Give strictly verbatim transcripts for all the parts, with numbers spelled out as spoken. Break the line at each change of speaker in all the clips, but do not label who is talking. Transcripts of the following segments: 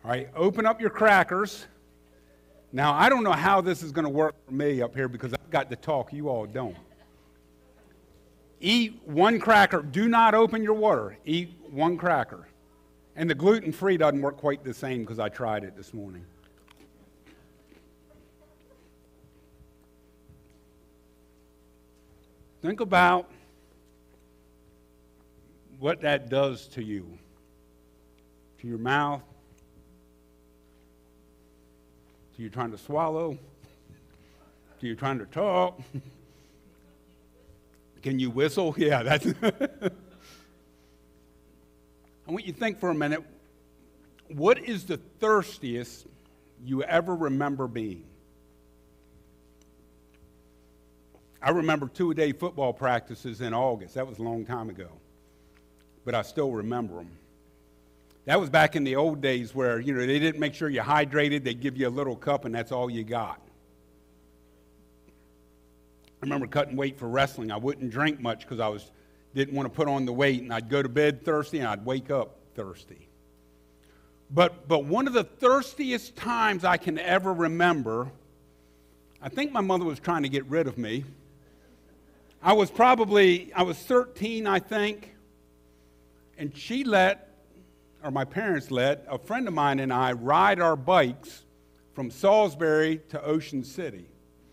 All right, open up your crackers. Now, I don't know how this is going to work for me up here because I've got to talk. You all don't. Eat one cracker. Do not open your water. Eat one cracker. And the gluten-free doesn't work quite the same because I tried it this morning. Think about what that does to you, to your mouth, to you trying to swallow, to you trying to talk. Can you whistle? Yeah, that's. I want you to think for a minute, what is the thirstiest you ever remember being? I remember two-a-day football practices in August. That was a long time ago, but I still remember them. That was back in the old days where, you know, they didn't make sure you hydrated. They'd give you a little cup, and that's all you got. I remember cutting weight for wrestling. I wouldn't drink much because I was didn't want to put on the weight, and I'd go to bed thirsty, and I'd wake up thirsty. But but one of the thirstiest times I can ever remember, I think my mother was trying to get rid of me. I was probably, I was thirteen, I think, and she let, or my parents let, a friend of mine and I ride our bikes from Salisbury to Ocean City.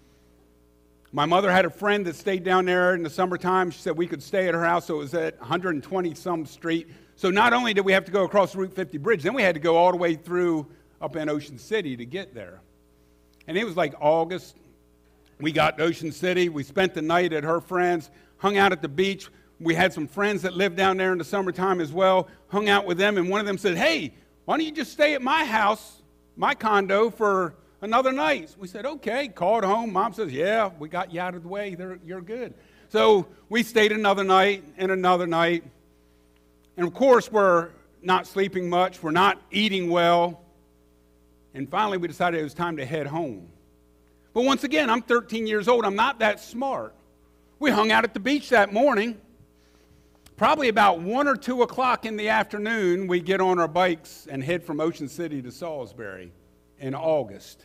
My mother had a friend that stayed down there in the summertime. She said we could stay at her house, so it was at one twenty some street. So not only did we have to go across the Route fifty bridge, then we had to go all the way through up in Ocean City to get there. And it was like August. We got to Ocean City. We spent the night at her friend's, hung out at the beach. We had some friends that lived down there in the summertime as well, hung out with them, and one of them said, hey, why don't you just stay at my house, my condo, for another night? We said, okay. Called home. Mom says, yeah, we got you out of the way. They're, you're good. So we stayed another night and another night. And, of course, we're not sleeping much. We're not eating well. And finally, we decided it was time to head home. But once again, I'm thirteen years old. I'm not that smart. We hung out at the beach that morning. Probably about one or two o'clock in the afternoon, we get on our bikes and head from Ocean City to Salisbury in August.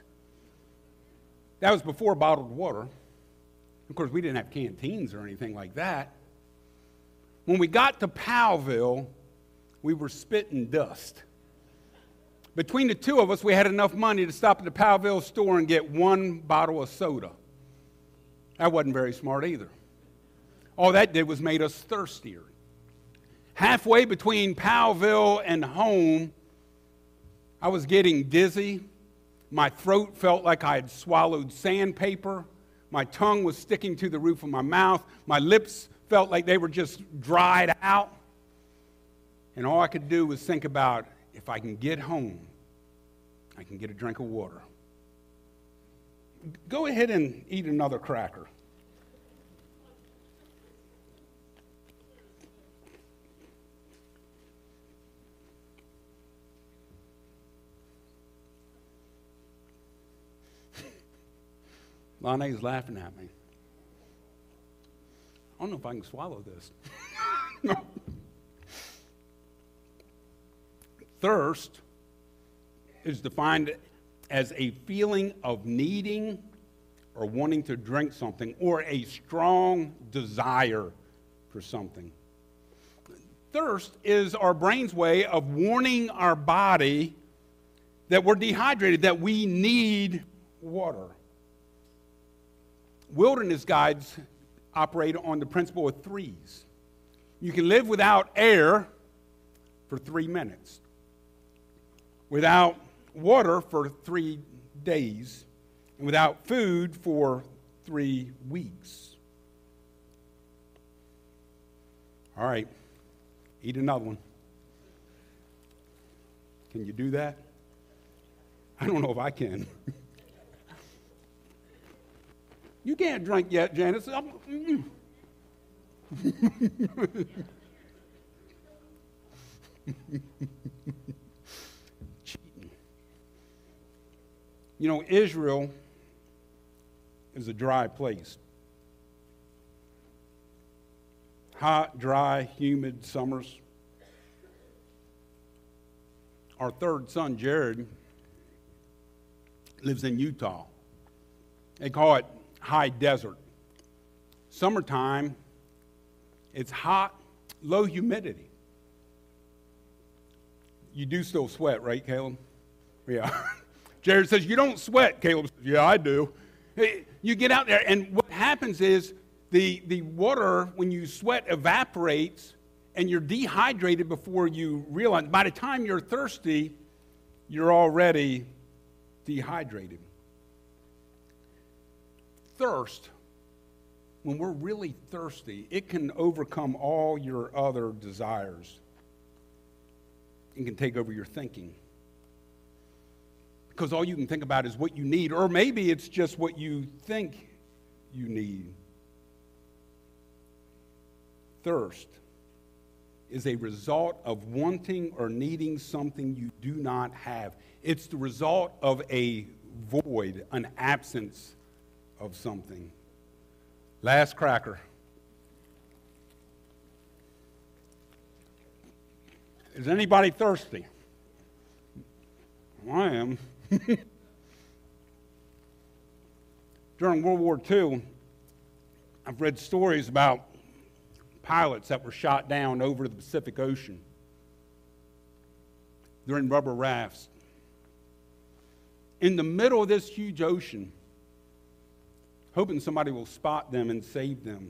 That was before bottled water. Of course, we didn't have canteens or anything like that. When we got to Powellville, we were spitting dust. Between the two of us, we had enough money to stop at the Powellville store and get one bottle of soda. That wasn't very smart either. All that did was made us thirstier. Halfway between Powellville and home, I was getting dizzy. My throat felt like I had swallowed sandpaper. My tongue was sticking to the roof of my mouth. My lips felt like they were just dried out. And all I could do was think about, if I can get home, I can get a drink of water. Go ahead and eat another cracker. Lonnie's laughing at me. I don't know if I can swallow this. No. Thirst is defined as a feeling of needing or wanting to drink something, or a strong desire for something. Thirst is our brain's way of warning our body that we're dehydrated, that we need water. Wilderness guides operate on the principle of threes. You can live without air for three minutes, without water for three days, and without food for three weeks. All right, eat another one. Can you do that? I don't know if I can. You can't drink yet, Janice. Mm. Cheating. You know, Israel is a dry place. Hot, dry, humid summers. our third son, Jared, lives in Utah. They call it high desert. Summertime, it's hot, low humidity. You do still sweat, right, Caleb? Yeah. Jared says, you don't sweat. Caleb says, yeah, I do. Hey, you get out there, and what happens is the, the water, when you sweat, evaporates, and you're dehydrated before you realize. By the time you're thirsty, you're already dehydrated. Thirst, when we're really thirsty, it can overcome all your other desires. It can take over your thinking. Because all you can think about is what you need, or maybe it's just what you think you need. Thirst is a result of wanting or needing something you do not have. It's the result of a void, an absence of something. Last cracker. Is anybody thirsty? I am. During World War Two, I've read stories about pilots that were shot down over the Pacific Ocean. They're in rubber rafts. In the middle of this huge ocean, hoping somebody will spot them and save them.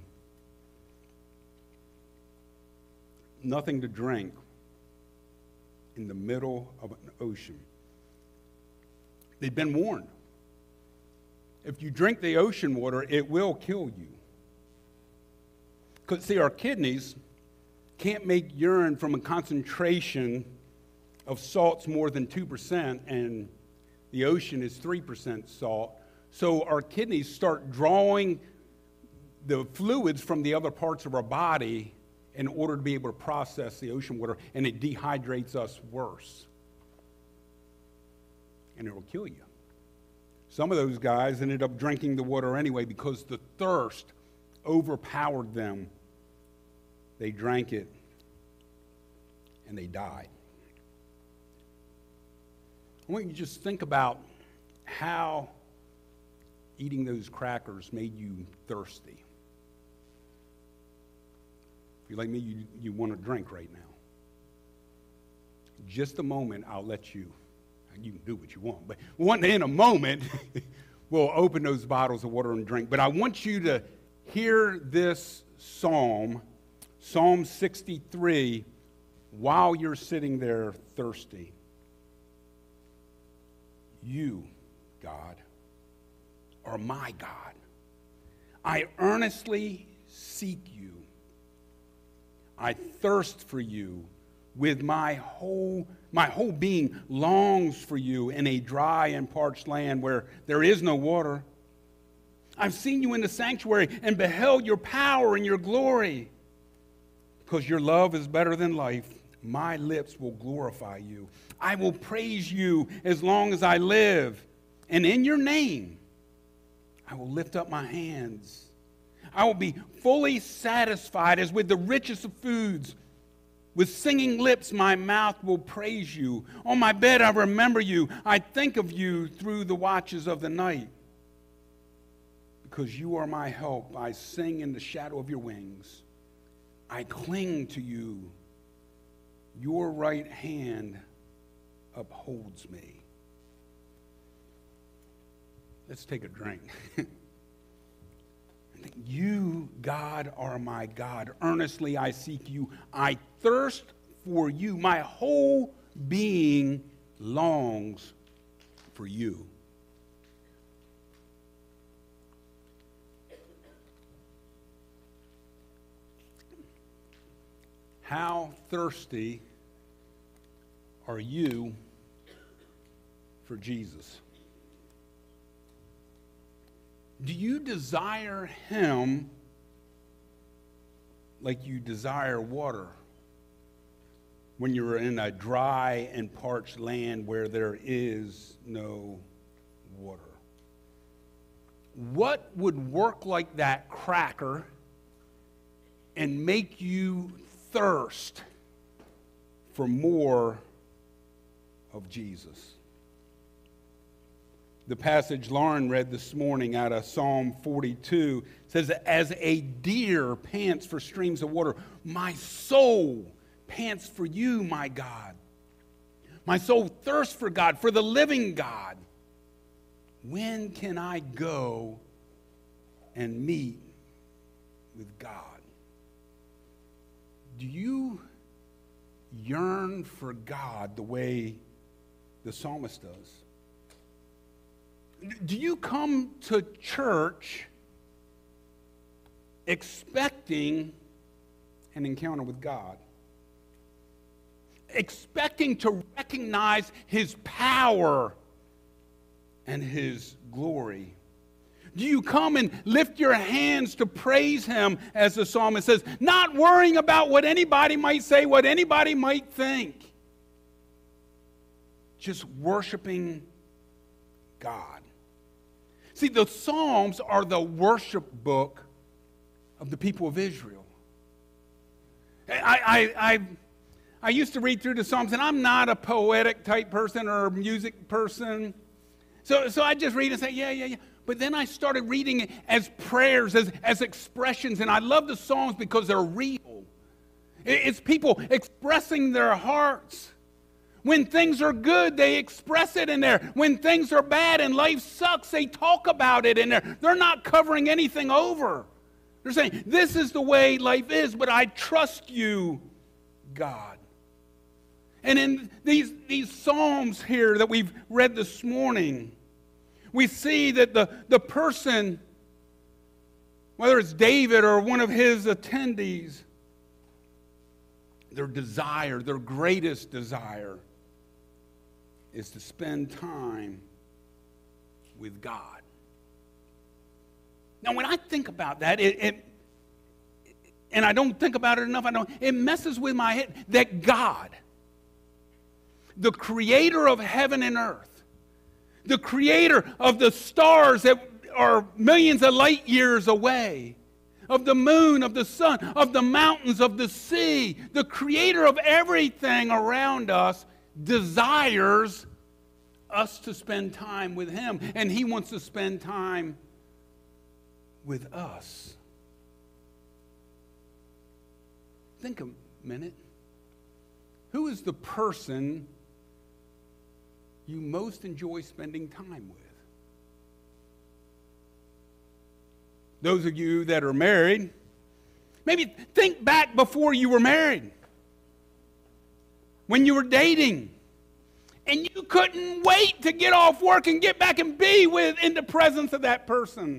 Nothing to drink in the middle of an ocean. They'd been warned. If you drink the ocean water, it will kill you. Because, see, our kidneys can't make urine from a concentration of salts more than two percent, and the ocean is three percent salt. So our kidneys start drawing the fluids from the other parts of our body in order to be able to process the ocean water, and it dehydrates us worse. And it will kill you. Some of those guys ended up drinking the water anyway because the thirst overpowered them. They drank it, and they died. I want you to just think about how eating those crackers made you thirsty. If you're like me, you, you want to drink right now. Just a moment, I'll let you. You can do what you want, but one in a moment, we'll open those bottles of water and drink. But I want you to hear this psalm, Psalm sixty-three, while you're sitting there thirsty. You, God, are my God. I earnestly seek you. I thirst for you with my whole my whole being longs for you in a dry and parched land where there is no water. I've seen you in the sanctuary and beheld your power and your glory. Because your love is better than life, my lips will glorify you. I will praise you as long as I live. And in your name, I will lift up my hands. I will be fully satisfied as with the richest of foods. With singing lips, my mouth will praise you. On my bed, I remember you. I think of you through the watches of the night. Because you are my help, I sing in the shadow of your wings. I cling to you. Your right hand upholds me. Let's take a drink. You, God, are my God. Earnestly I seek you. I thirst for you. My whole being longs for you. How thirsty are you for Jesus? Do you desire him like you desire water when you're in a dry and parched land where there is no water? What would work like that cracker and make you thirst for more of Jesus. The passage Lauren read this morning out of Psalm forty-two says, as a deer pants for streams of water, my soul pants for you, my God. My soul thirsts for God, for the living God. When can I go and meet with God? Do you yearn for God the way the psalmist does? Do you come to church expecting an encounter with God? Expecting to recognize His power and His glory? Do you come and lift your hands to praise Him, as the psalmist says, not worrying about what anybody might say, what anybody might think? Just worshiping God. See, the Psalms are the worship book of the people of Israel. I, I, I, I used to read through the Psalms, and I'm not a poetic type person or a music person. So, so I just read and say, yeah, yeah, yeah. But then I started reading it as prayers, as, as expressions, and I love the Psalms because they're real. It's people expressing their hearts. When things are good, they express it in there. When things are bad and life sucks, they talk about it in there. They're not covering anything over. They're saying, this is the way life is, but I trust you, God. And in these, these Psalms here that we've read this morning, we see that the, the person, whether it's David or one of his attendees, their desire, their greatest desire, is to spend time with God. Now, when I think about that, it, it and I don't think about it enough, I don't, it messes with my head that God, the creator of heaven and earth, the creator of the stars that are millions of light years away, of the moon, of the sun, of the mountains, of the sea, the creator of everything around us, desires us to spend time with Him, and He wants to spend time with us. Think a minute. Who is the person you most enjoy spending time with? Those of you that are married, maybe think back before you were married, when you were dating, and you couldn't wait to get off work and get back and be with in the presence of that person.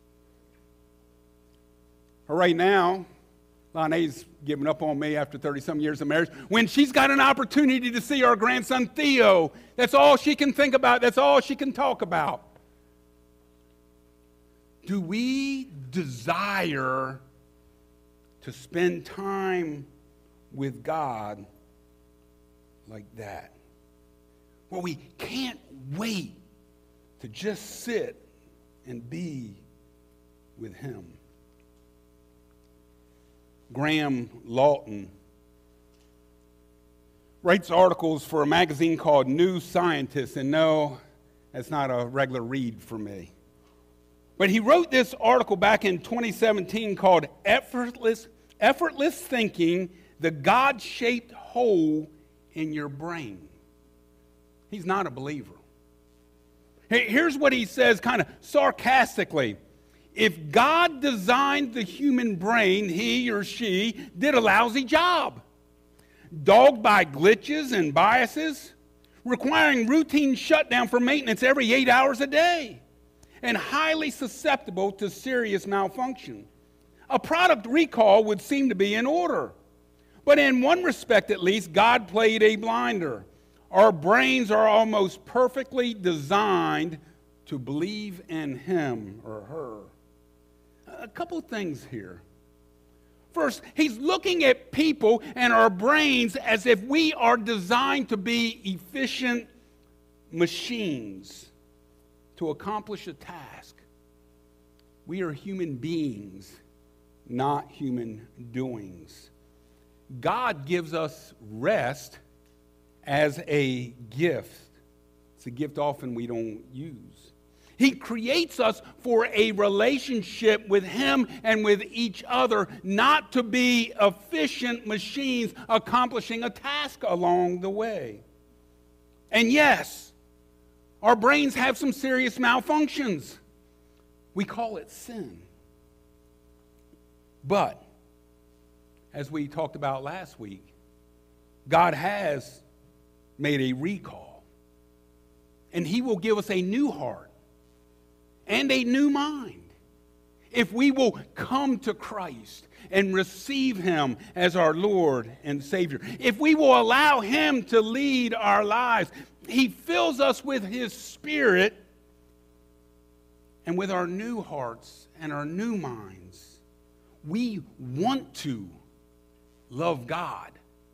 Or right now, Lonnie's giving up on me after thirty-some years of marriage. When she's got an opportunity to see our grandson Theo, that's all she can think about. That's all she can talk about. Do we desire to spend time with God like that? Well, we can't wait to just sit and be with Him. Graham Lawton writes articles for a magazine called New Scientist, and no, that's not a regular read for me. But he wrote this article back in twenty seventeen called Effortless, Effortless Thinking, the God-Shaped Hole in Your Brain. He's not a believer. Here's what he says kind of sarcastically. If God designed the human brain, He or she did a lousy job. Dogged by glitches and biases, requiring routine shutdown for maintenance every eight hours a day, and highly susceptible to serious malfunction. A product recall would seem to be in order. But in one respect at least, God played a blinder. Our brains are almost perfectly designed to believe in Him or her. A couple things here. First, he's looking at people and our brains as if we are designed to be efficient machines to accomplish a task. We are human beings, not human doings. God gives us rest as a gift. It's a gift often we don't use. He creates us for a relationship with Him and with each other, not to be efficient machines accomplishing a task along the way. And yes, our brains have some serious malfunctions. We call it sin. But, as we talked about last week, God has made a recall. And He will give us a new heart and a new mind if we will come to Christ and receive Him as our Lord and Savior. If we will allow Him to lead our lives, He fills us with His Spirit, and with our new hearts and our new minds, we want to love God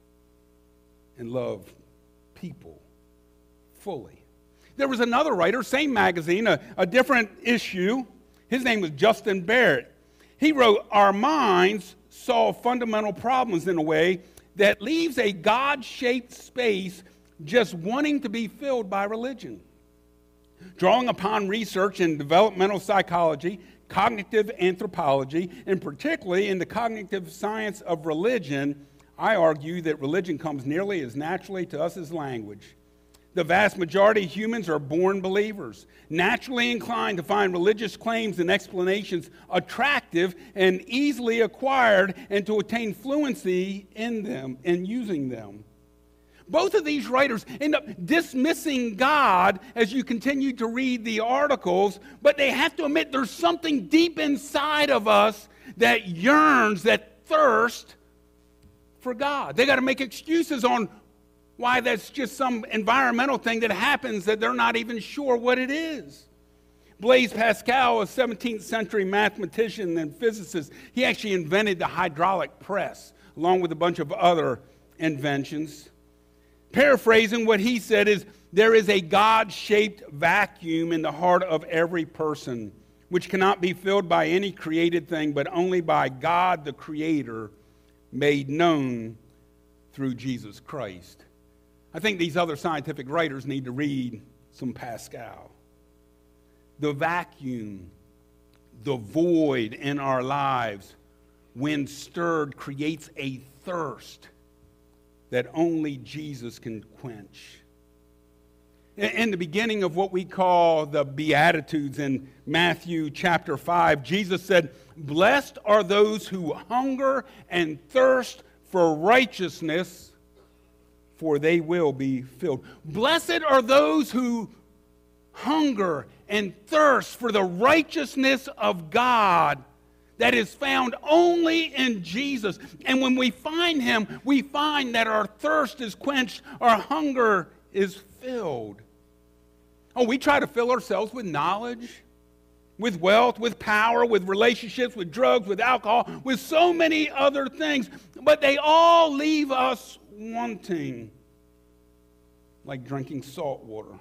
and love people fully. There was another writer, same magazine, a, a different issue. His name was Justin Barrett. He wrote, "Our minds solve fundamental problems in a way that leaves a God-shaped space just wanting to be filled by religion. Drawing upon research in developmental psychology, cognitive anthropology, and particularly in the cognitive science of religion, I argue that religion comes nearly as naturally to us as language. The vast majority of humans are born believers, naturally inclined to find religious claims and explanations attractive and easily acquired, and to attain fluency in them and using them." Both of these writers end up dismissing God as you continue to read the articles, but they have to admit there's something deep inside of us that yearns, that thirsts for God. They got to make excuses on why that's just some environmental thing that happens that they're not even sure what it is. Blaise Pascal, a seventeenth century mathematician and physicist, he actually invented the hydraulic press, along with a bunch of other inventions. Paraphrasing, what he said is, there is a God-shaped vacuum in the heart of every person, which cannot be filled by any created thing, but only by God the Creator, made known through Jesus Christ. I think these other scientific writers need to read some Pascal. The vacuum, the void in our lives, when stirred, creates a thirst that only Jesus can quench. In the beginning of what we call the Beatitudes in Matthew chapter five, Jesus said, "Blessed are those who hunger and thirst for righteousness, for they will be filled." Blessed are those who hunger and thirst for the righteousness of God that is found only in Jesus. And when we find Him, we find that our thirst is quenched, our hunger is filled. Oh, we try to fill ourselves with knowledge, with wealth, with power, with relationships, with drugs, with alcohol, with so many other things, but they all leave us wanting, like drinking salt water.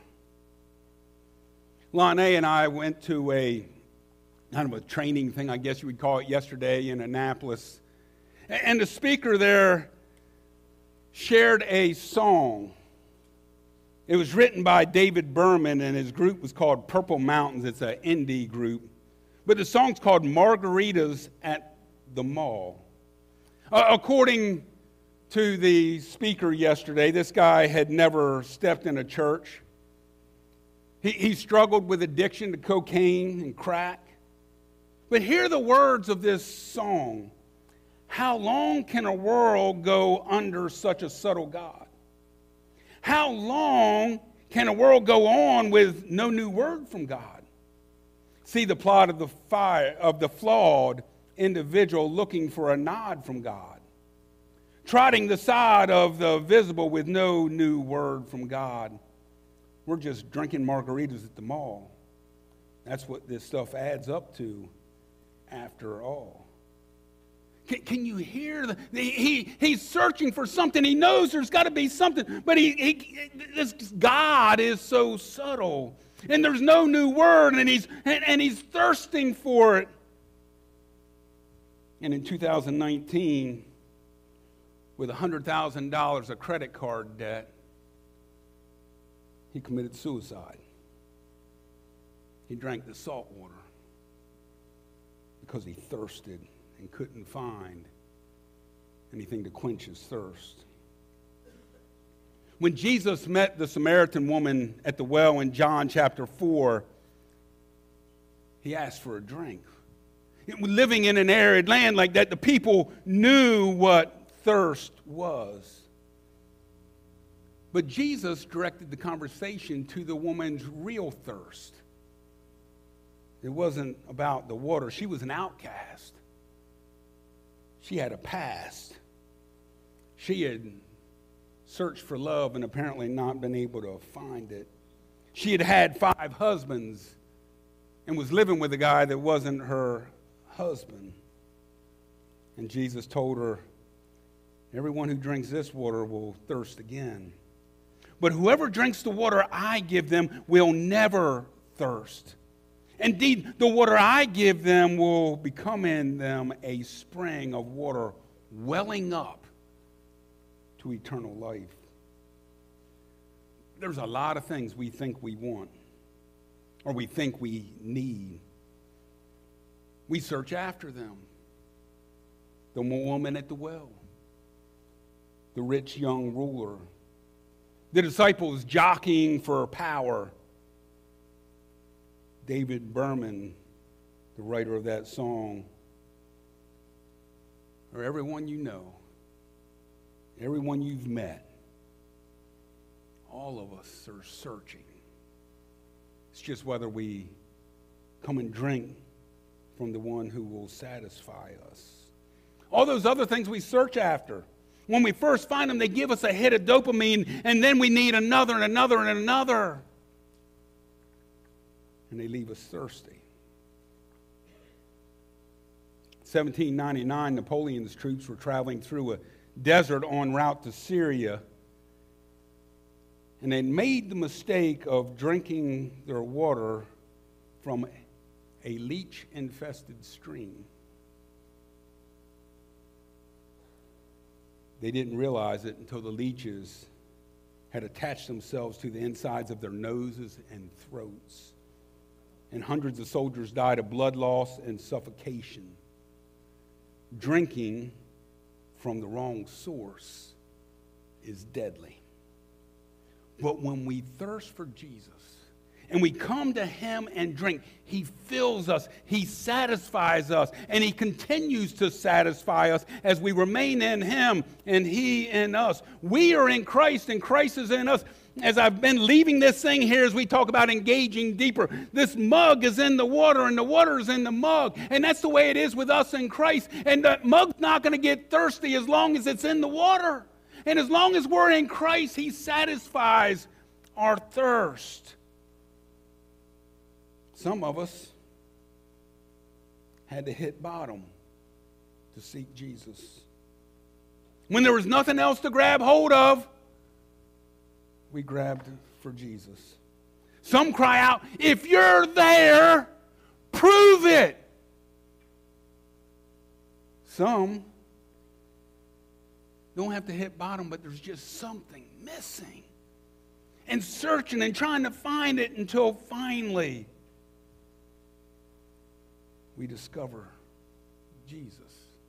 Lonnie and I went to a kind of a training thing, I guess you would call it, yesterday in Annapolis. And the speaker there shared a song. It was written by David Berman, and his group was called Purple Mountains. It's an indie group. But the song's called Margaritas at the Mall. Uh, according to the speaker yesterday, this guy had never stepped in a church. He, he struggled with addiction to cocaine and crack. But hear the words of this song. How long can a world go under such a subtle God? How long can a world go on with no new word from God? See the plot of the fire of the flawed individual looking for a nod from God, trotting the side of the visible with no new word from God. We're just drinking margaritas at the mall. That's what this stuff adds up to after all. Can, can you hear the, the he he's searching for something. He knows there's got to be something, but he, he this God is so subtle, and there's no new word, and he's and, and he's thirsting for it. And in two thousand nineteen, with one hundred thousand dollars of credit card debt, he committed suicide. He drank the salt water because he thirsted and couldn't find anything to quench his thirst. When Jesus met the Samaritan woman at the well in John chapter four, he asked for a drink. Living in an arid land like that, the people knew what thirst was. But Jesus directed the conversation to the woman's real thirst. It wasn't about the water. She was an outcast. She had a past. She had searched for love and apparently not been able to find it. She had had five husbands and was living with a guy that wasn't her husband. And Jesus told her, everyone who drinks this water will thirst again. But whoever drinks the water I give them will never thirst. Indeed, the water I give them will become in them a spring of water welling up to eternal life. There's a lot of things we think we want or we think we need. We search after them. The woman at the well, the rich young ruler, the disciples jockeying for power. David Berman, the writer of that song, or everyone you know, everyone you've met, all of us are searching. It's just whether we come and drink from the one who will satisfy us. All those other things we search after, when we first find them, they give us a hit of dopamine, and then we need another and another and another. And they leave us thirsty. seventeen ninety-nine, Napoleon's troops were traveling through a desert en route to Syria. And they made the mistake of drinking their water from a leech-infested stream. They didn't realize it until the leeches had attached themselves to the insides of their noses and throats. And hundreds of soldiers died of blood loss and suffocation. Drinking from the wrong source is deadly. But when we thirst for Jesus and we come to him and drink, he fills us, he satisfies us, and he continues to satisfy us as we remain in him and he in us. We are in Christ and Christ is in us. As I've been leaving this thing here as we talk about engaging deeper, this mug is in the water and the water is in the mug. And that's the way it is with us in Christ. And the mug's not going to get thirsty as long as it's in the water. And as long as we're in Christ, he satisfies our thirst. Some of us had to hit bottom to seek Jesus. When there was nothing else to grab hold of, we grabbed for Jesus. Some cry out, if you're there, prove it. Some don't have to hit bottom, but there's just something missing. And searching and trying to find it until finally we discover Jesus.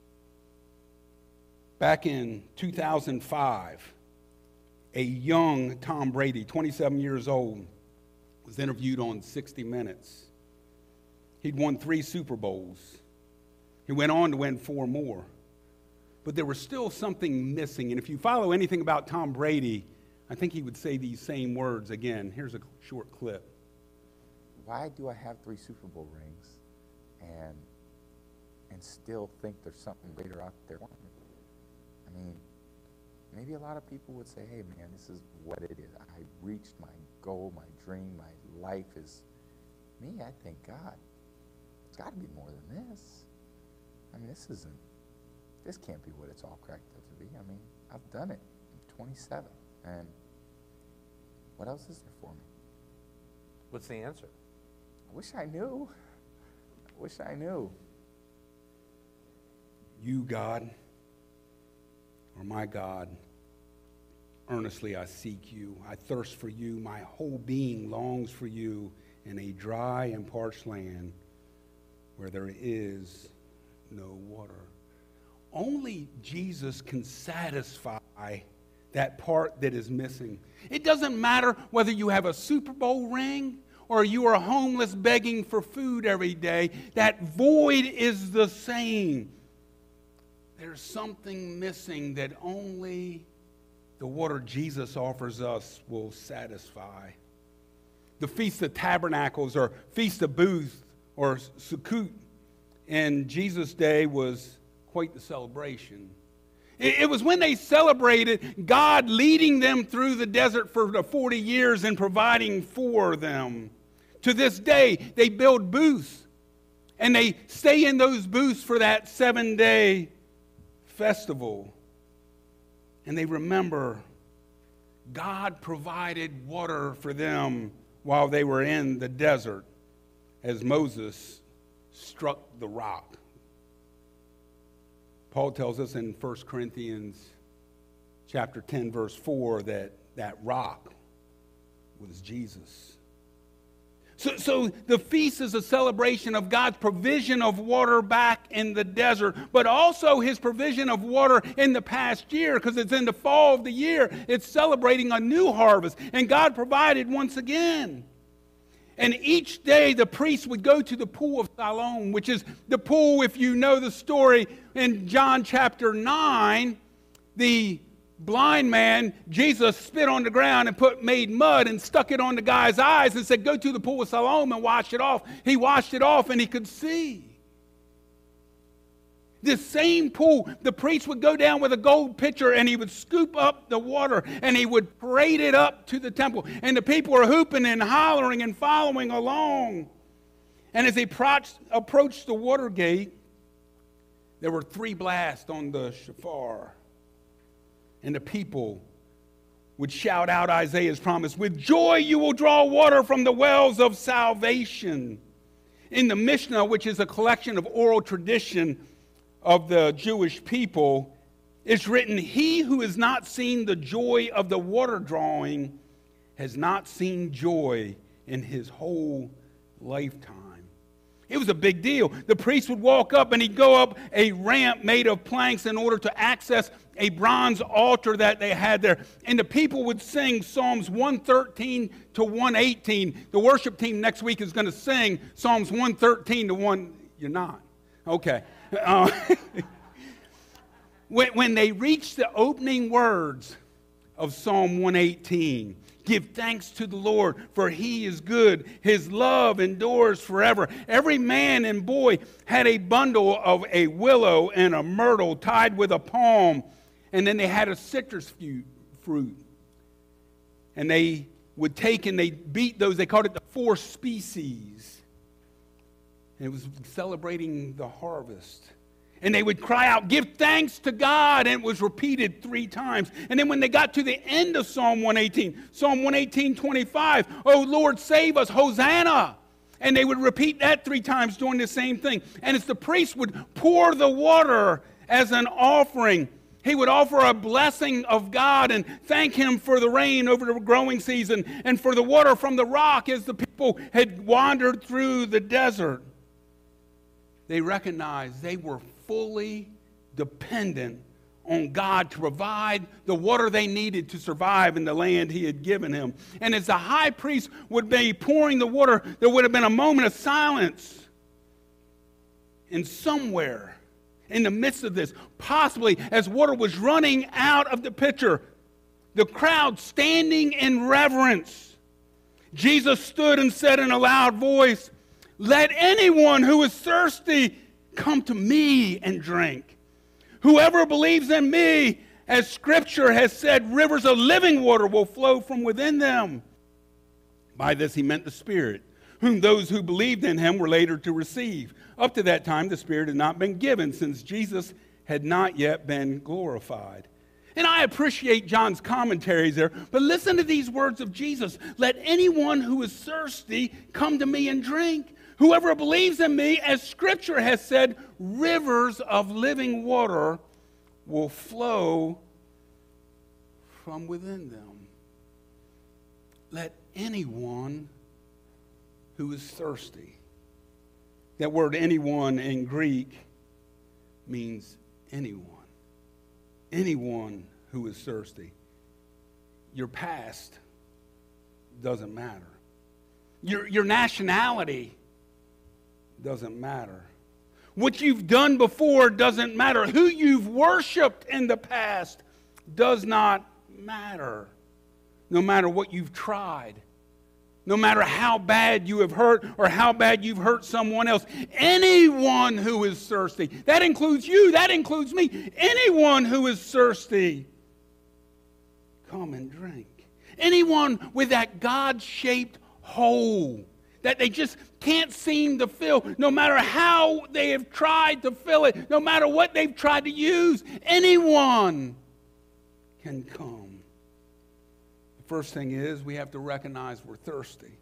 Back in two thousand five, a young Tom Brady, twenty-seven years old, was interviewed on sixty minutes. He'd won three Super Bowls. He went on to win four more. But there was still something missing. And if you follow anything about Tom Brady, I think he would say these same words again. Here's a short clip.
Why do I have three Super Bowl rings and and still think there's something greater out there? I mean, maybe a lot of people would say, hey, man, this is what it is. I reached my goal, my dream, my life is me. I think, God, it's got to be more than this. I mean, this isn't, this can't be what it's all cracked up to be. I mean, I've done it. I'm twenty-seven. And what else is there for me?
What's the answer?
I wish I knew. I wish I knew.
You, God, or my God, earnestly I seek you. I thirst for you. My whole being longs for you in a dry and parched land where there is no water. Only Jesus can satisfy that part that is missing. It doesn't matter whether you have a Super Bowl ring or you are homeless begging for food every day. That void is the same. There's something missing that only the water Jesus offers us will satisfy. The Feast of Tabernacles or Feast of Booths or Sukkot in Jesus' day was quite the celebration. It, it was when they celebrated God leading them through the desert for the forty years and providing for them. To this day, they build booths and they stay in those booths for that seven-day festival. And they remember God provided water for them while they were in the desert as Moses struck the rock. Paul tells us in First Corinthians chapter ten, verse four, that that rock was Jesus. So, so the feast is a celebration of God's provision of water back in the desert, but also his provision of water in the past year, because it's in the fall of the year. It's celebrating a new harvest, and God provided once again. And each day the priest would go to the pool of Siloam, which is the pool, if you know the story in John chapter nine, the blind man, Jesus spit on the ground and put made mud and stuck it on the guy's eyes and said, go to the pool of Siloam and wash it off. He washed it off and he could see. This same pool, the priest would go down with a gold pitcher and he would scoop up the water and he would parade it up to the temple. And the people were hooping and hollering and following along. And as they approached the water gate, there were three blasts on the shofar. And the people would shout out Isaiah's promise, with joy you will draw water from the wells of salvation. In the Mishnah, which is a collection of oral tradition of the Jewish people, it's written, he who has not seen the joy of the water drawing has not seen joy in his whole lifetime. It was a big deal. The priest would walk up and he'd go up a ramp made of planks in order to access a bronze altar that they had there. And the people would sing Psalms one thirteen to one eighteen. The worship team next week is going to sing Psalms one thirteen to one. You're not? Okay. Uh, when, when they reached the opening words of Psalm one eighteen, give thanks to the Lord, for he is good. His love endures forever. Every man and boy had a bundle of a willow and a myrtle tied with a palm. And then they had a citrus fruit. And they would take and they beat those. They called it the four species. And it was celebrating the harvest. And they would cry out, give thanks to God. And it was repeated three times. And then when they got to the end of Psalm one eighteen, Psalm one eighteen, twenty-five, oh Lord, save us, Hosanna. And they would repeat that three times doing the same thing. And as the priest would pour the water as an offering, he would offer a blessing of God and thank him for the rain over the growing season and for the water from the rock as the people had wandered through the desert. They recognized they were fully dependent on God to provide the water they needed to survive in the land he had given him. And as the high priest would be pouring the water, there would have been a moment of silence. And somewhere in the midst of this, possibly as water was running out of the pitcher, the crowd standing in reverence, Jesus stood and said in a loud voice, let anyone who is thirsty come to me and drink. Whoever believes in me, as Scripture has said, rivers of living water will flow from within them. By this he meant the Spirit, whom those who believed in him were later to receive. Up to that time, the Spirit had not been given, since Jesus had not yet been glorified. And I appreciate John's commentaries there, but listen to these words of Jesus. Let anyone who is thirsty come to me and drink. Whoever believes in me, as Scripture has said, rivers of living water will flow from within them. Let anyone who is thirsty. That word anyone in Greek means anyone. Anyone who is thirsty. Your past doesn't matter. Your, your nationality doesn't matter. What you've done before doesn't matter. Who you've worshiped in the past does not matter. No matter what you've tried. No matter how bad you have hurt or how bad you've hurt someone else. Anyone who is thirsty. That includes you. That includes me. Anyone who is thirsty. Come and drink. Anyone with that God-shaped hole that they just can't seem to fill, no matter how they have tried to fill it, no matter what they've tried to use, anyone can come. The first thing is we have to recognize we're thirsty.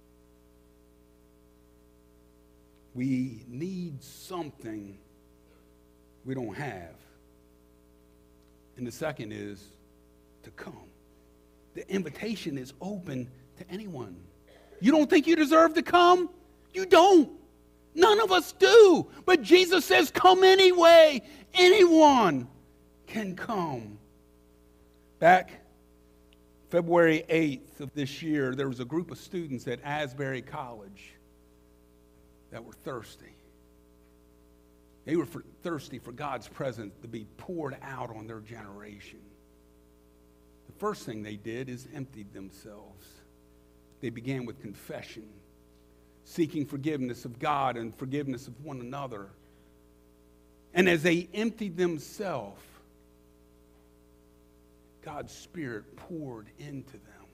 We need something we don't have. And the second is to come. The invitation is open to anyone. You don't think you deserve to come? You don't. None of us do. But Jesus says, come anyway. Anyone can come. Back February eighth of this year, there was a group of students at Asbury College that were thirsty. They were for, thirsty for God's presence to be poured out on their generation. The first thing they did is emptied themselves. They began with confession, seeking forgiveness of God and forgiveness of one another. And as they emptied themselves, God's Spirit poured into them.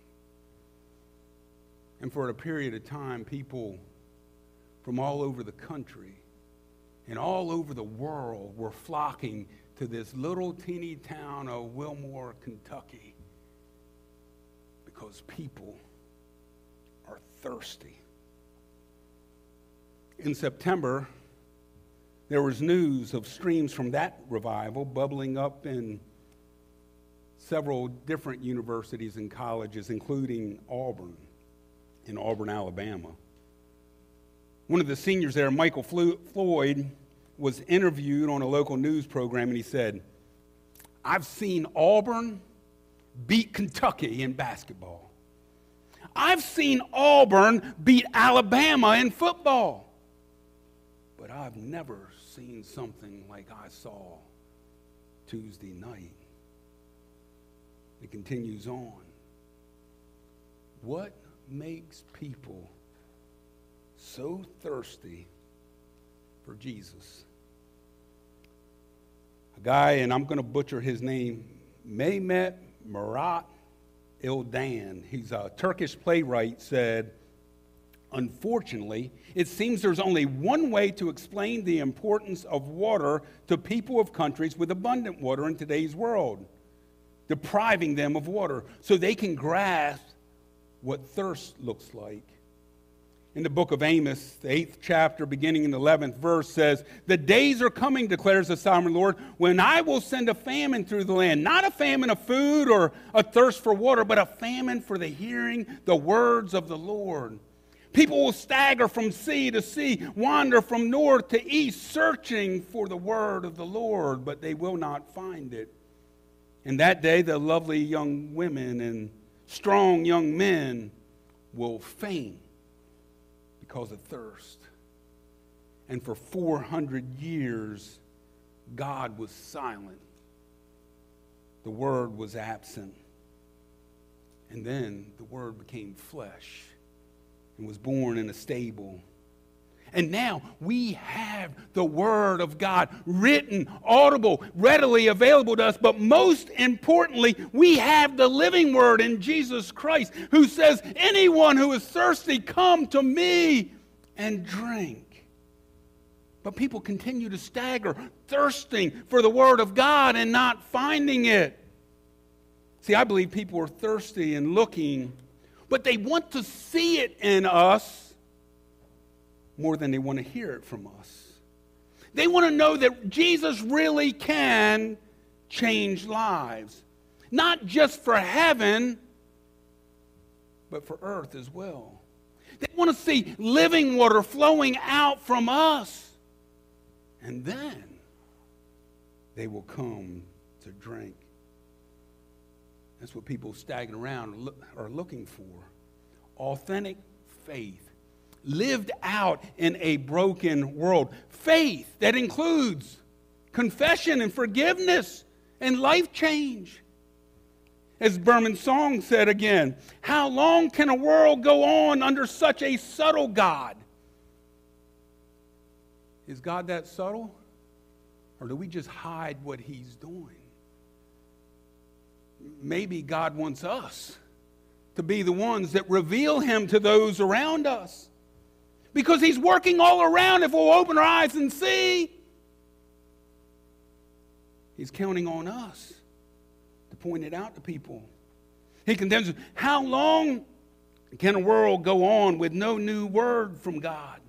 And for a period of time, people from all over the country and all over the world were flocking to this little teeny town of Wilmore, Kentucky, because people are thirsty. In September, there was news of streams from that revival bubbling up in several different universities and colleges, including Auburn, in Auburn, Alabama. One of the seniors there, Michael Floyd, was interviewed on a local news program, and he said, I've seen Auburn beat Kentucky in basketball. I've seen Auburn beat Alabama in football. But I've never seen something like I saw Tuesday night. It continues on. What makes people so thirsty for Jesus? A guy, and I'm going to butcher his name, Mehmet Murat Ildan, he's a Turkish playwright, said, unfortunately, it seems there's only one way to explain the importance of water to people of countries with abundant water in today's world, depriving them of water so they can grasp what thirst looks like. In the book of Amos, the eighth chapter, beginning in the eleventh verse, says, the days are coming, declares the sovereign Lord, when I will send a famine through the land, not a famine of food or a thirst for water, but a famine for the hearing the words of the Lord. People will stagger from sea to sea, wander from north to east, searching for the word of the Lord, but they will not find it. In that day, the lovely young women and strong young men will faint because of thirst. And for four hundred years, God was silent. The Word was absent. And then the Word became flesh and was born in a stable. And now we have the Word of God, written, audible, readily available to us. But most importantly, we have the living Word in Jesus Christ, who says, anyone who is thirsty, come to me and drink. But people continue to stagger, thirsting for the Word of God and not finding it. See, I believe people are thirsty and looking, but they want to see it in us more than they want to hear it from us. They want to know that Jesus really can change lives. Not just for heaven, but for earth as well. They want to see living water flowing out from us. And then they will come to drink. That's what people staggering around are looking for. Authentic faith lived out in a broken world. Faith that includes confession and forgiveness and life change. As Berman's song said again, how long can a world go on under such a subtle God? Is God that subtle? Or do we just hide what he's doing? Maybe God wants us to be the ones that reveal him to those around us. Because he's working all around if we'll open our eyes and see. He's counting on us to point it out to people. He condemns, how long can a world go on with no new word from God?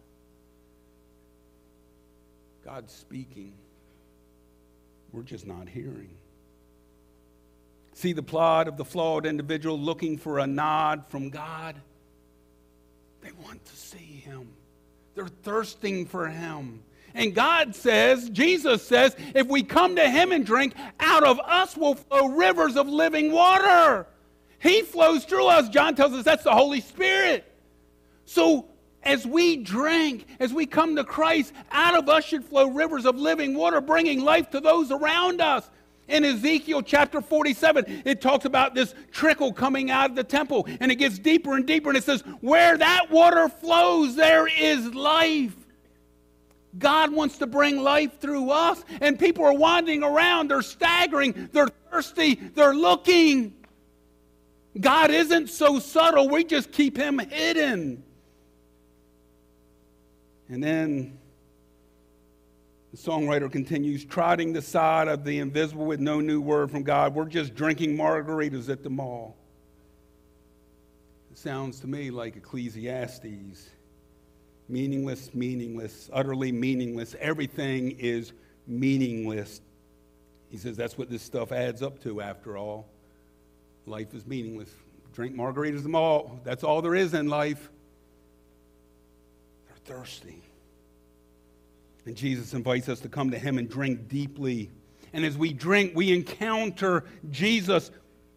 God's speaking. We're just not hearing. See the plot of the flawed individual looking for a nod from God? They want to see him. They're thirsting for him. And God says, Jesus says, if we come to him and drink, out of us will flow rivers of living water. He flows through us. John tells us that's the Holy Spirit. So as we drink, as we come to Christ, out of us should flow rivers of living water, bringing life to those around us. In Ezekiel chapter forty-seven, it talks about this trickle coming out of the temple, and it gets deeper and deeper, and it says, where that water flows, there is life. God wants to bring life through us, and people are wandering around, they're staggering, they're thirsty, they're looking. God isn't so subtle, we just keep him hidden. And then the songwriter continues, trotting the side of the invisible with no new word from God. We're just drinking margaritas at the mall. It sounds to me like Ecclesiastes. Meaningless, meaningless, utterly meaningless. Everything is meaningless. He says that's what this stuff adds up to after all. Life is meaningless. Drink margaritas at the mall. That's all there is in life. They're thirsty. And Jesus invites us to come to him and drink deeply. And as we drink, we encounter Jesus.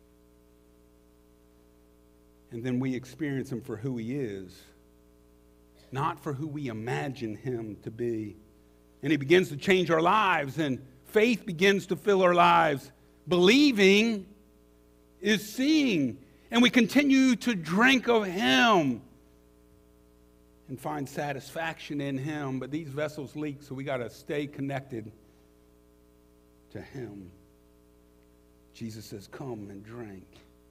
And then we experience him for who he is, not for who we imagine him to be. And he begins to change our lives, and faith begins to fill our lives. Believing is seeing. And we continue to drink of him and find satisfaction in him. But these vessels leak, so we got to stay connected to him. Jesus says, come and drink.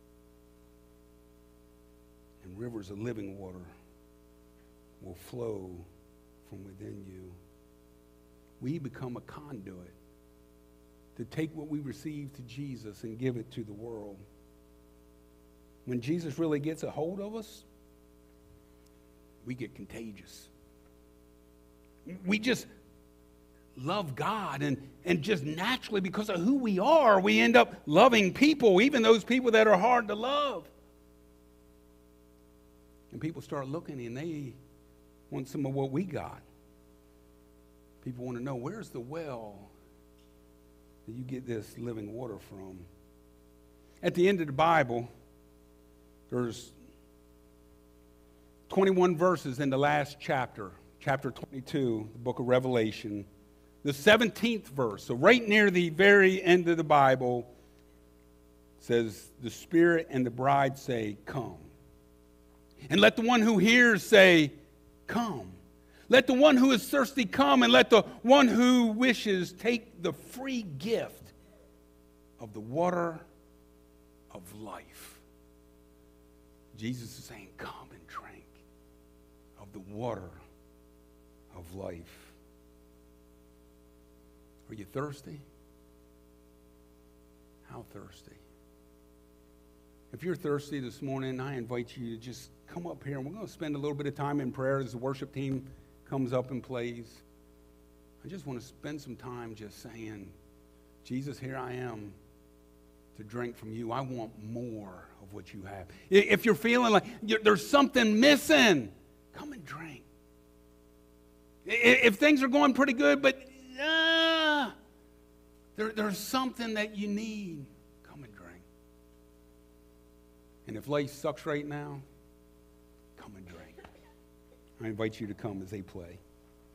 And rivers of living water will flow from within you. We become a conduit to take what we receive to Jesus and give it to the world. When Jesus really gets a hold of us, we get contagious. We just love God, and, and just naturally, because of who we are, we end up loving people, even those people that are hard to love. And people start looking, and they want some of what we got. People want to know, where's the well that you get this living water from? At the end of the Bible, there's twenty-one verses in the last chapter, chapter twenty-two, the book of Revelation. The seventeenth verse, so right near the very end of the Bible, says, the Spirit and the bride say, come. And let the one who hears say, come. Let the one who is thirsty come, and let the one who wishes take the free gift of the water of life. Jesus is saying, come and drink of the water of life. Are you thirsty? How thirsty? If you're thirsty this morning, I invite you to just come up here, and we're going to spend a little bit of time in prayer as the worship team comes up and plays. I just want to spend some time just saying, Jesus, here I am to drink from you. I want more of what you have. If you're feeling like there's something missing, come and drink. If things are going pretty good, but uh, there, there's something that you need, come and drink. And if life sucks right now, come and drink. I invite you to come as they play.